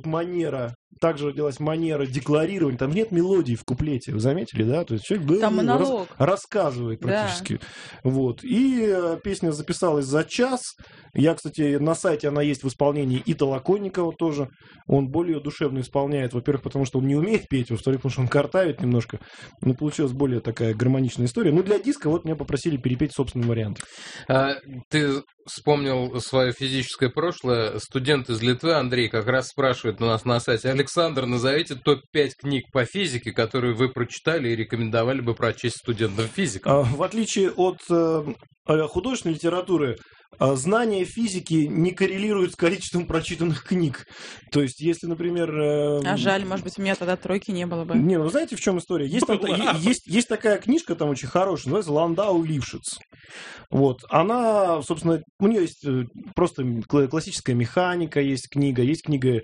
Speaker 5: вот манера, также родилась манера декларирования. Там нет мелодии в куплете, вы заметили, да? То есть человек
Speaker 3: Там монолог.
Speaker 5: Рас, рассказывает практически. Да. Вот. И э, песня записалась за час. Я, кстати, на сайте она есть в исполнении и Толоконникова тоже. Он более душевно исполняет. Во-первых, потому что он не умеет петь, во-вторых, потому что он картавит немножко. Но получилась более такая гармоничная история. Ну, для диска вот меня попросили перепеть собственный вариант.
Speaker 2: А, ты вспомнил свое физическое прошлое. Студент из Литвы Андрей как раз спрашивает у нас на сайте: Александр, назовите топ пять книг по физике, которые вы прочитали и рекомендовали бы прочесть студентам-физикам.
Speaker 5: А, в отличие от э, художественной литературы, знание физики не коррелирует с количеством прочитанных книг. То есть, если, например... Э...
Speaker 3: А жаль, может быть, у меня тогда тройки не было бы.
Speaker 5: Не, ну знаете, в чем история? Есть, там, есть, есть такая книжка там очень хорошая, называется «Ландау Лившиц». Вот. Она, собственно, у нее есть просто классическая механика, есть книга, есть книга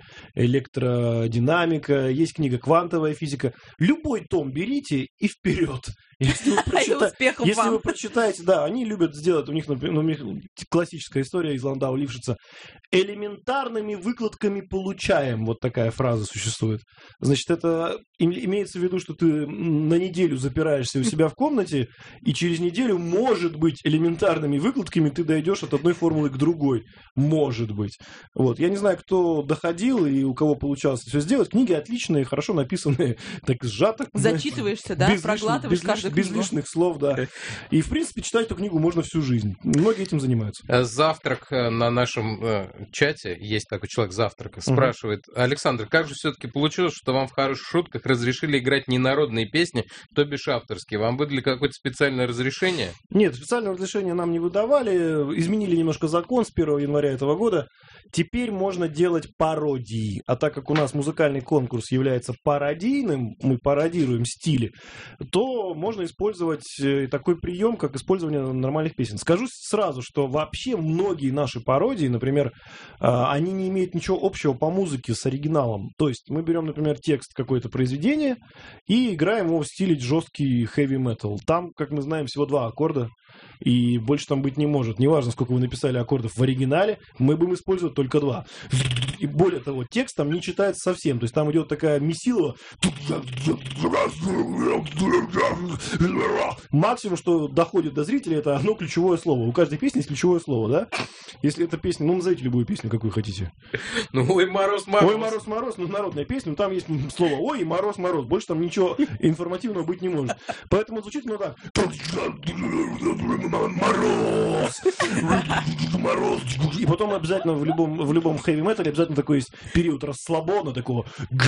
Speaker 5: электродинамика, есть книга квантовая физика. Любой том берите и вперед. Если вы, прочита... Если вы прочитаете, да, они любят сделать, у них, например, у них классическая история из Ландау Лившица. Элементарными выкладками получаем. Вот такая фраза существует. Значит, это имеется в виду, что ты на неделю запираешься у себя в комнате, и через неделю, может быть, элементарными выкладками ты дойдешь от одной формулы к другой. Может быть. Вот. Я не знаю, кто доходил и у кого получалось все сделать. Книги отличные, хорошо написанные, так сжато.
Speaker 3: Зачитываешься, да?
Speaker 5: Без
Speaker 3: Проглатываешь
Speaker 5: лишних,
Speaker 3: каждую
Speaker 5: без
Speaker 3: книгу.
Speaker 5: Без лишних слов, да. И, в принципе, читать эту книгу можно всю жизнь. Многие этим занимаются.
Speaker 2: Завтрак на нашем э, чате, есть такой человек Завтрак, спрашивает: Александр, как же все-таки получилось, что вам в хороших шутках разрешили играть не народные песни, то бишь авторские? Вам выдали какое-то специальное разрешение?
Speaker 5: Нет, специального разрешения нам не выдавали. Изменили немножко закон с первого января этого года. Теперь можно делать пародии. А так как у нас музыкальный конкурс является пародийным, мы пародируем стили, то можно использовать такой прием, как использование нормальных песен. Скажу сразу, что вообще многие наши пародии, например, они не имеют ничего общего по музыке с оригиналом. То есть мы берем, например, текст какое-то произведение и играем его в стиле жесткий heavy metal. Там, как мы знаем, всего два аккорда, и больше там быть не может. Неважно, сколько вы написали аккордов в оригинале, мы будем использовать только два. И более того, текст там не читается совсем. То есть там идет такая месилова. Максимум, что доходит до зрителя, это одно ключевое слово. У каждой песни есть ключевое слово, да? Если это песня, ну, назовите любую песню, какую хотите.
Speaker 2: Ну, ой, мороз, мороз.
Speaker 5: Ой, мороз, мороз, ну, народная песня, ну, там есть слово ой и мороз, мороз. Больше там ничего информативного быть не может. Поэтому звучит, ну, так. Мороз! Мороз! И потом обязательно в любом, в любом хэви-метале обязательно такой есть период расслабона, такого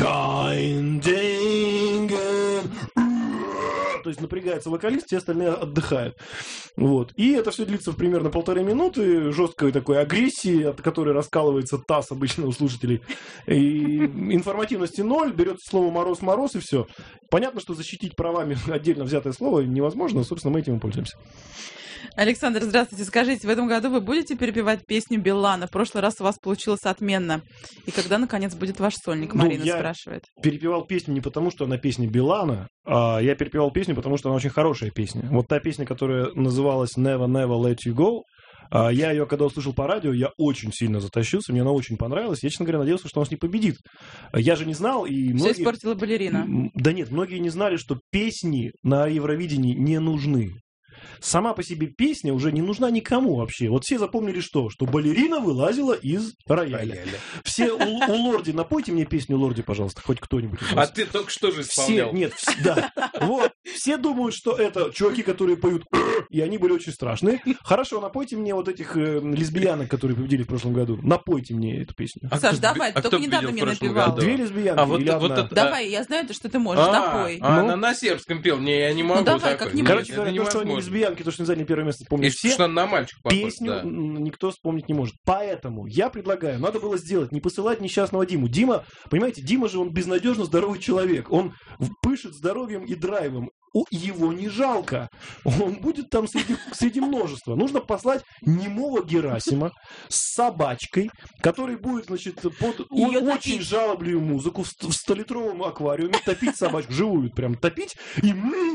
Speaker 5: гайндинген. То есть напрягается вокалист, все остальные отдыхают. Вот. И это все длится примерно полторы минуты жесткой такой агрессии, от которой раскалывается таз обычно у слушателей. И информативности ноль, берется слово «мороз-мороз» и все. Понятно, что защитить правами отдельно взятое слово невозможно, собственно, мы этим и пользуемся.
Speaker 3: Александр, здравствуйте. Скажите, в этом году вы будете перепевать песню Билана? В прошлый раз у вас получилось отменно. И когда, наконец, будет ваш сольник? Марина ну, я спрашивает.
Speaker 5: Перепевал песню не потому, что она песня Билана, а я перепевал песню, потому что она очень хорошая песня. Вот та песня, которая называлась «Never, never let you go», я ее, когда услышал по радио, я очень сильно затащился, мне она очень понравилась. Я, честно говоря, надеялся, что она не победит. Я же не знал, и многие...
Speaker 3: Все испортила балерина.
Speaker 5: Да нет, многие не знали, что песни на Евровидении не нужны. Сама по себе песня уже не нужна никому вообще. Вот все запомнили что? Что балерина вылазила из рояля. Все у, у Лорди, напойте мне песню Лорди, пожалуйста, хоть кто-нибудь.
Speaker 2: А ты только что же исполнял.
Speaker 5: Все, нет, все, да. Вот. Все думают, что это чуваки, которые поют, и они были очень страшные. Хорошо, напойте мне вот этих э, лесбиянок, которые победили в прошлом году. Напойте мне эту песню.
Speaker 3: А Саш, давай, а только недавно мне напевал.
Speaker 5: Году? Две лесбиянки
Speaker 2: а вот,
Speaker 5: или
Speaker 2: вот
Speaker 5: одна?
Speaker 2: Это,
Speaker 3: давай, я знаю, что ты можешь,
Speaker 2: а,
Speaker 3: напой.
Speaker 2: А,
Speaker 5: ну?
Speaker 2: она на сербском пел, не, я не могу.
Speaker 3: Ну давай,
Speaker 2: такой.
Speaker 3: как-нибудь.
Speaker 5: Короче говоря, то, что они лесбиянки, то, что они заняли первое место, помнят
Speaker 2: и
Speaker 5: все.
Speaker 2: что на мальчик похож,
Speaker 5: Песню
Speaker 2: да.
Speaker 5: никто вспомнить не может. Поэтому я предлагаю, надо было сделать, не посылать несчастного Диму. Дима, понимаете, Дима же он безнадежно здоровый человек. Он пышет здоровьем и драйвом. Его не жалко. Он будет там среди, среди множества. Нужно послать немого Герасима с собачкой, который будет, значит, под
Speaker 3: Ее
Speaker 5: очень
Speaker 3: топить.
Speaker 5: жалобную музыку в, в столитровом аквариуме топить собачку, живую прям топить, и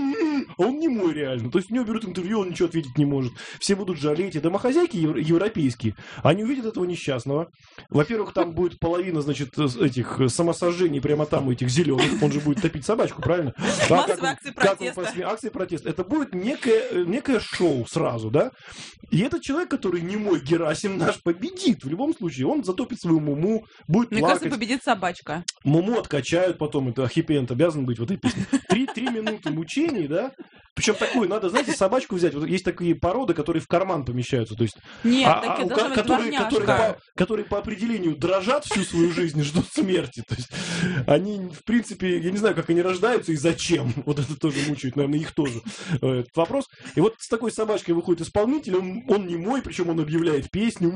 Speaker 5: а он немой реально. То есть у него берут интервью, он ничего ответить не может. Все будут жалеть. И домохозяйки европейские, они увидят этого несчастного. Во-первых, там будет половина, значит, этих самосожжений прямо там у этих зеленых. Он же будет топить собачку, правильно? А как он, акции протеста. Как он, акции протеста. Это будет некое, некое шоу сразу, да? И этот человек, который немой Герасим наш, победит. В любом случае, он затопит свою Муму, будет
Speaker 3: Мне
Speaker 5: плакать.
Speaker 3: кажется, победит собачка.
Speaker 5: Муму откачают потом, это хэппи-энд обязан быть в этой песне. Три, три минуты мучений, да? Причем такую, надо, знаете, собачку взять. Вот есть такие породы, которые в карман помещаются. То есть,
Speaker 3: Нет,
Speaker 5: а,
Speaker 3: такие
Speaker 5: а,
Speaker 3: должны быть
Speaker 5: которые, которые, по, которые по определению дрожат всю свою жизнь и ждут смерти. То есть они, в принципе, я не знаю, как они рождаются и зачем. Вот это тоже мучает, наверное, их тоже этот вопрос. И вот с такой собачкой выходит исполнитель, он, он немой, причем он объявляет песню.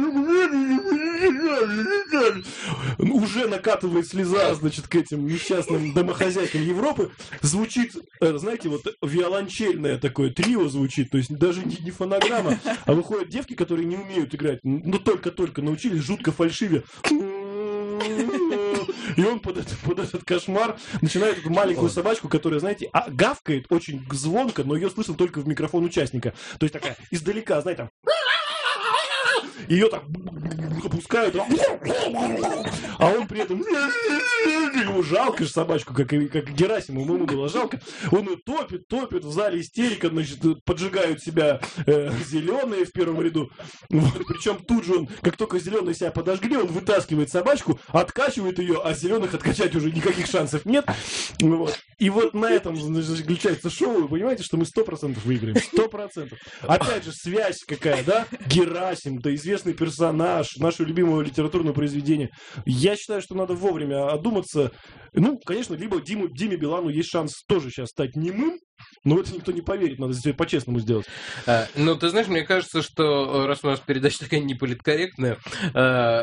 Speaker 5: Уже накатывает слеза, значит, к этим несчастным домохозяйкам Европы. Звучит, знаете, вот виолончельное такое трио звучит, то есть даже не, не фонограмма, а выходят девки, которые не умеют играть, но только-только научились, жутко фальшиве. И он под, это, под этот кошмар начинает эту маленькую собачку, которая, знаете, а, гавкает очень звонко, но ее слышно только в микрофон участника. То есть такая издалека, знаете, там... Ее так опускают, а он при этом... Ему жалко же собачку, как и, как и Герасиму, ему было жалко. Он ее топит, топит, в зале истерика, значит, поджигают себя э, зеленые в первом ряду. Вот, причем тут же он, как только зеленые себя подожгли, он вытаскивает собачку, откачивает ее, а зеленых откачать уже никаких шансов нет. Вот. И вот на этом заключается шоу. Вы понимаете, что мы сто процентов выиграем. Сто процентов. Опять же, связь какая, да? Герасим, да, известный персонаж, наше любимое литературное произведение. Я считаю, что надо вовремя одуматься. Ну, конечно, либо Диму, Диме Билану есть шанс тоже сейчас стать немым, но в это никто не поверит, надо здесь по-честному сделать.
Speaker 2: А, ну, ты знаешь, мне кажется, что раз у нас передача такая неполиткорректная, а,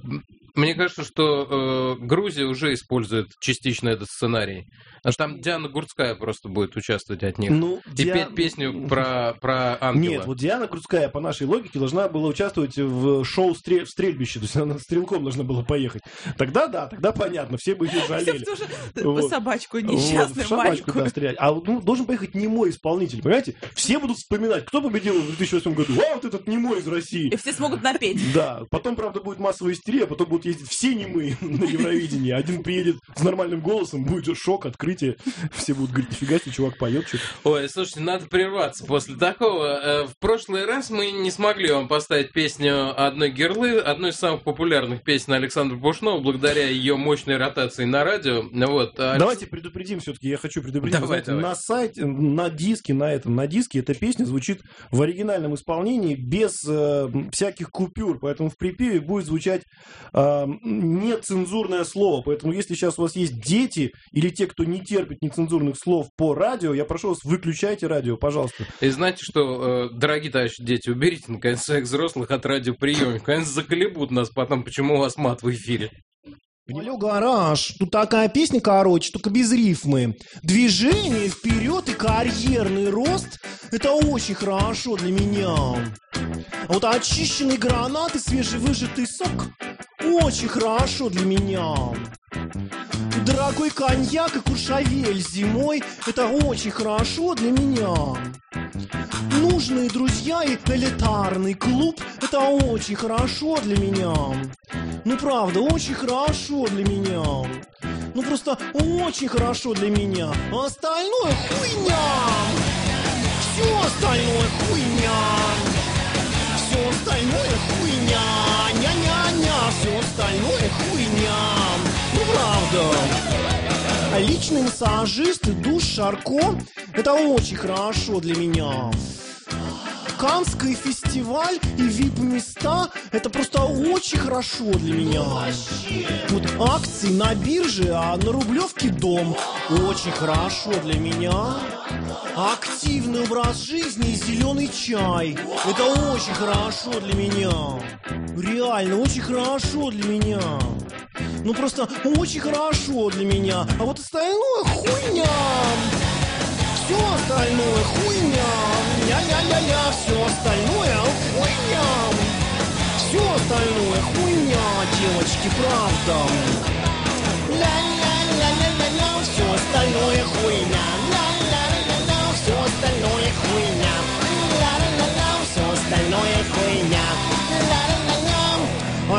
Speaker 2: мне кажется, что э, Грузия уже использует частично этот сценарий. А там Диана Гурцкая просто будет участвовать от них.
Speaker 5: Ну,
Speaker 2: и
Speaker 5: Ди...
Speaker 2: петь песню про, про ангела.
Speaker 5: Нет, вот Диана Гурцкая, по нашей логике, должна была участвовать в шоу стрель... в стрельбище. То есть она стрелком должна была поехать. Тогда да, тогда понятно, все бы ее жалели.
Speaker 3: Вот. Собачку несчастную,
Speaker 5: вот, собачку,
Speaker 3: маленькую.
Speaker 5: Да, стрелять. А ну, должен поехать немой исполнитель, понимаете? Все будут вспоминать, кто победил в две тысячи восьмом году. А, вот этот немой из России.
Speaker 3: И все смогут напеть.
Speaker 5: Да, потом, правда, будет массовая истерия, потом будут ездить все немые на Евровидении. Один приедет с нормальным голосом, будет шок, открытие. Все будут говорить, нифига себе, чувак поет что-то.
Speaker 2: Ой, слушайте, надо прерваться после такого. В прошлый раз мы не смогли вам поставить песню одной герлы, одной из самых популярных песен Александра Пушного, благодаря ее мощной ротации на радио. Вот.
Speaker 5: Давайте предупредим все-таки, я хочу предупредить.
Speaker 2: Давай,
Speaker 5: знаете,
Speaker 2: давай.
Speaker 5: На сайте, на диске, на этом, на диске эта песня звучит в оригинальном исполнении без э, всяких купюр, поэтому в припеве будет звучать э, нецензурное слово. Поэтому если сейчас у вас есть дети или те, кто не терпит нецензурных слов по радио, я прошу вас, выключайте радио, пожалуйста.
Speaker 2: И знаете что, э, дорогие товарищи дети, уберите наконец своих взрослых от радиоприемников, наконец заколебут нас потом, почему у вас мат в эфире.
Speaker 7: Алло, гараж, тут такая песня, короче, только без рифмы. Движение вперед и карьерный рост – это очень хорошо для меня. А вот очищенные гранаты, свежевыжатый сок – очень хорошо для меня. Дорогой коньяк и куршавель зимой – это очень хорошо для меня. Нужные друзья и элитарный клуб – это очень хорошо для меня. Ну правда, очень хорошо для меня. Ну просто очень хорошо для меня. А остальное хуйня. Все остальное хуйня. Все остальное хуйня. Ня-ня-ня. Все остальное хуйня. Ну правда. А личный массажист и душ Шарко – это очень хорошо для меня. Каннский фестиваль и вип-места – это просто очень хорошо для меня. Вот акции на бирже, а на Рублевке дом – очень хорошо для меня. Активный образ жизни и зеленый чай – это очень хорошо для меня. Реально, очень хорошо для меня. Ну просто очень хорошо для меня. А вот остальное хуйня. Все остальное хуйня. Ля-ля-ля-ля. Все остальное хуйня. Все остальное хуйня, девочки, правда. Ля-ля-ля-ля-ля-ля. Все остальное хуйня. Ля-ля-ля-ля.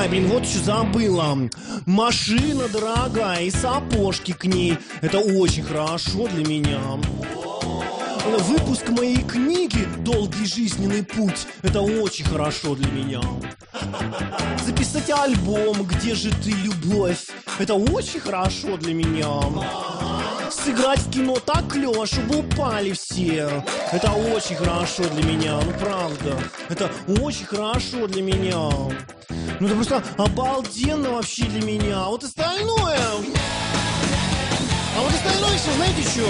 Speaker 7: Ай, блин, вот еще забыла. Машина дорогая и сапожки к ней. Это очень хорошо для меня. Выпуск моей книги «Долгий жизненный путь» — это очень хорошо для меня. Записать альбом «Где же ты, любовь» — это очень хорошо для меня. Сыграть в кино так клево, чтобы упали все. Это очень хорошо для меня, ну правда. Это очень хорошо для меня. Ну это просто обалденно вообще для меня. А вот остальное... А вот остальное все, знаете что?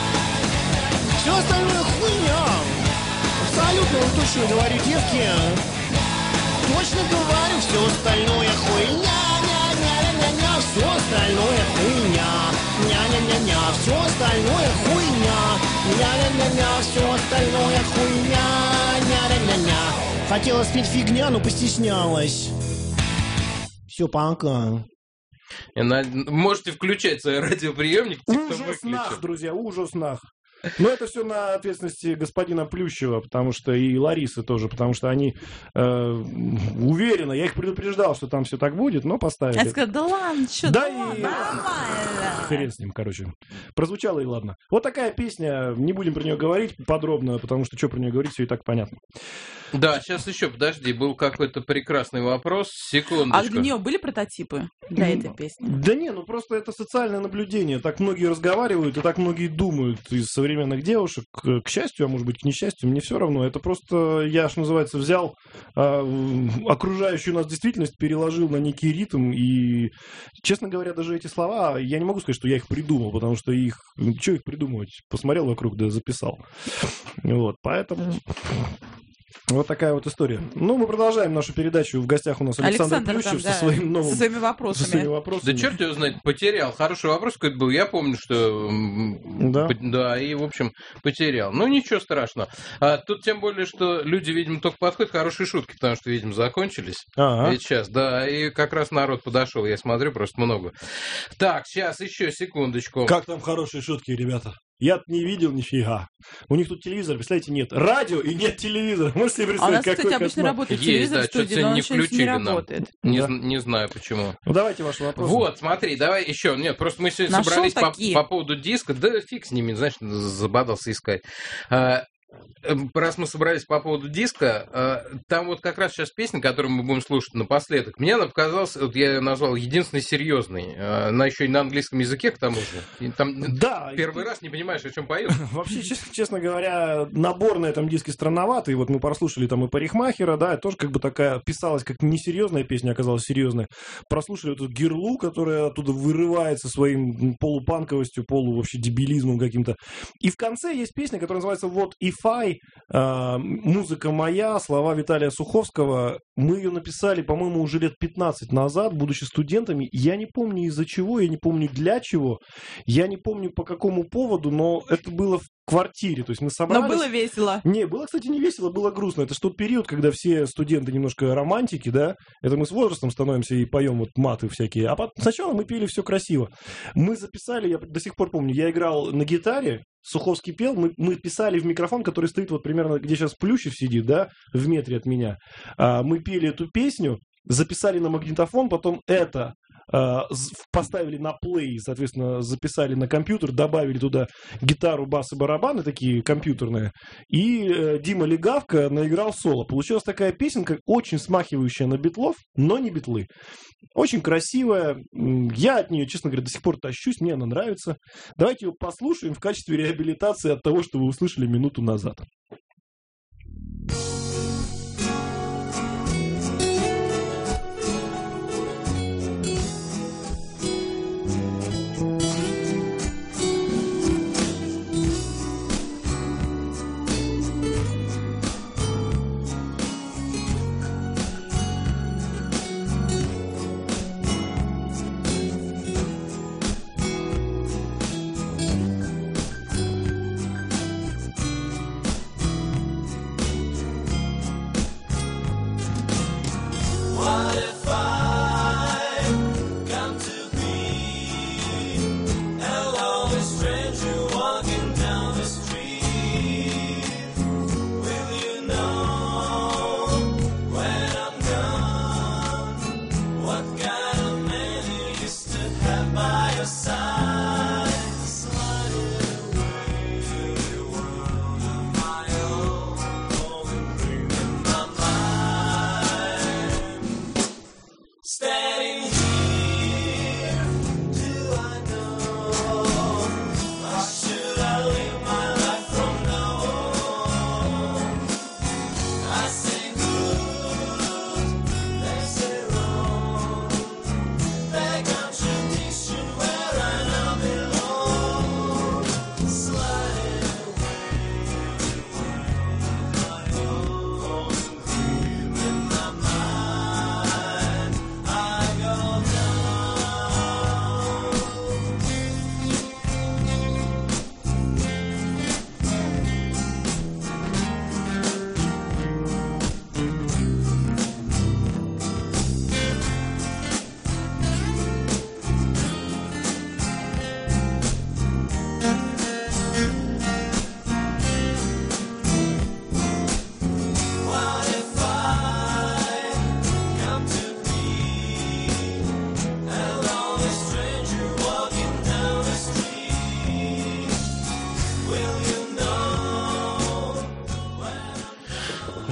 Speaker 7: Все остальное хуйня. Абсолютно он точно говорит, девки. Точно говорю, все остальное хуйня. Ня-ня-ня-ня-ня, все остальное хуйня. Ня-ня-ня-ня, все остальное хуйня. Ня-ня-ня-ня, все остальное хуйня. Ня-ня-ня-ня. Хотела спеть фигня, но постеснялась. Все, пока.
Speaker 2: Можете включать свой радиоприемник.
Speaker 5: Ужас нах, друзья, ужас нах. Но это все на ответственности господина Плющева, потому что и Ларисы тоже, потому что они э, уверены, я их предупреждал, что там все так будет, но поставили.
Speaker 3: Я сказала, да ладно, что,
Speaker 5: да,
Speaker 3: да
Speaker 5: и...
Speaker 3: ладно, нормально.
Speaker 5: Хрен с ним, короче. Прозвучало и ладно. Вот такая песня, не будем про нее говорить подробно, потому что что про нее говорить, все и так понятно.
Speaker 2: Да, сейчас еще, подожди, был какой-то прекрасный вопрос, секундочку.
Speaker 3: А для нее были прототипы для этой песни?
Speaker 5: Да не, ну просто это социальное наблюдение. Так многие разговаривают и так многие думают из современных девушек. К счастью, а может быть к несчастью, мне все равно. Это просто я, что называется, взял э, окружающую нас действительность, переложил на некий ритм. И, честно говоря, даже эти слова, я не могу сказать, что я их придумал, потому что их... Что их придумывать? Посмотрел вокруг, да записал. Вот, поэтому... Вот такая вот история. Ну, мы продолжаем нашу передачу. В гостях у нас Александр, Александр Плющев там, да, со своим новым...
Speaker 3: Со своими вопросами.
Speaker 5: Со своими вопросами.
Speaker 2: Да черт его знает, потерял. Хороший вопрос какой-то был. Я помню, что...
Speaker 5: Да.
Speaker 2: Да, и, в общем, потерял. Ну, ничего страшного. А тут тем более, что люди, видимо, только подходят хорошие шутки, потому что, видимо, закончились.
Speaker 5: А-а.
Speaker 2: Ведь сейчас, да, и как раз народ подошел. Я смотрю, просто много. Так, сейчас еще секундочку.
Speaker 5: Как там хорошие шутки, ребята? Я не видел нифига. У них тут телевизор, представляете, нет. Радио и нет телевизора. Можете себе представить,
Speaker 3: а у нас,
Speaker 5: какой
Speaker 3: кстати, обычно
Speaker 5: кошмар.
Speaker 3: работает
Speaker 2: Есть,
Speaker 3: телевизор
Speaker 2: да,
Speaker 3: в студии,
Speaker 2: что-то
Speaker 3: но он
Speaker 2: не
Speaker 3: еще не
Speaker 2: включили
Speaker 3: работает.
Speaker 2: нам. Не,
Speaker 5: Да.
Speaker 2: не знаю, почему.
Speaker 5: Ну, давайте ваши вопросы.
Speaker 2: Вот, смотри, давай еще. Нет, просто мы сегодня
Speaker 3: Нашел
Speaker 2: собрались по,
Speaker 3: такие.
Speaker 2: по поводу диска. Да фиг с ними, знаешь, забодался искать. А, раз мы собрались по поводу диска, там вот как раз сейчас песня, которую мы будем слушать напоследок, мне она показалась, вот я ее назвал единственной серьезной. Она еще и на английском языке, к тому же. И там
Speaker 5: да.
Speaker 2: Первый раз не понимаешь, о чем поют.
Speaker 5: Вообще, честно, честно говоря, набор на этом диске странноватый. Вот мы прослушали там и Парикмахера, да, тоже как бы такая писалась как несерьезная песня, оказалась серьезная. Прослушали эту Герлу, которая оттуда вырывается своим полупанковостью, полу вообще дебилизмом каким-то. И в конце есть песня, которая называется «Вот If I», э, музыка моя, слова Виталия Суховского. Мы ее написали, по-моему, уже лет пятнадцать назад, будучи студентами. Я не помню из-за чего, я не помню для чего, я не помню по какому поводу, но это было в квартире, то есть мы собрались...
Speaker 3: Но было весело.
Speaker 5: Не, было, кстати, не весело, было грустно. Это же тот период, когда все студенты немножко романтики, да, это мы с возрастом становимся и поем вот маты всякие, а потом, сначала мы пели все красиво. Мы записали, я до сих пор помню, я играл на гитаре, Суховский пел, мы, мы писали в микрофон, который стоит вот примерно, где сейчас Плющев сидит, да, в метре от меня. А, мы пели эту песню, записали на магнитофон, потом это э, поставили на плей, соответственно, записали на компьютер, добавили туда гитару, бас и барабаны такие компьютерные, и э, Дима Легавко наиграл соло. Получилась такая песенка, очень смахивающая на битлов, но не битлы. Очень красивая. Я от нее, честно говоря, до сих пор тащусь, мне она нравится. Давайте ее послушаем в качестве реабилитации от того, что вы услышали минуту назад.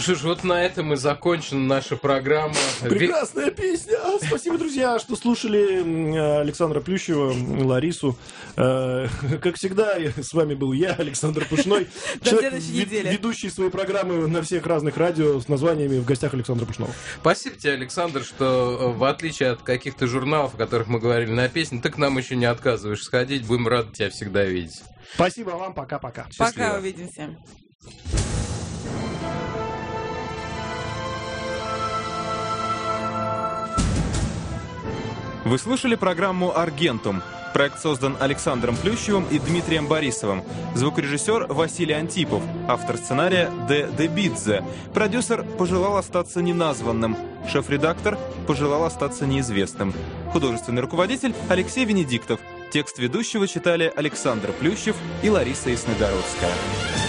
Speaker 2: что ж, вот на этом и закончена наша программа.
Speaker 5: Прекрасная песня. Спасибо, друзья, что слушали Александра Плющева, Ларису. Как всегда, с вами был я, Александр Пушной. Человек, ведущий свои программы на всех разных радио с названиями «В гостях Александра Пушного».
Speaker 2: Спасибо тебе, Александр, что в отличие от каких-то журналов, о которых мы говорили на песне, ты к нам еще не отказываешь сходить. Будем рады тебя всегда видеть.
Speaker 5: Спасибо вам. Пока-пока.
Speaker 3: Пока, увидимся.
Speaker 1: Вы слушали программу «Аргентум». Проект создан Александром Плющевым и Дмитрием Борисовым. Звукорежиссер Василий Антипов. Автор сценария Д. Дебидзе. Продюсер пожелал остаться неназванным. Шеф-редактор пожелал остаться неизвестным. Художественный руководитель Алексей Венедиктов. Текст ведущего читали Александр Плющев и Лариса Ясногородская.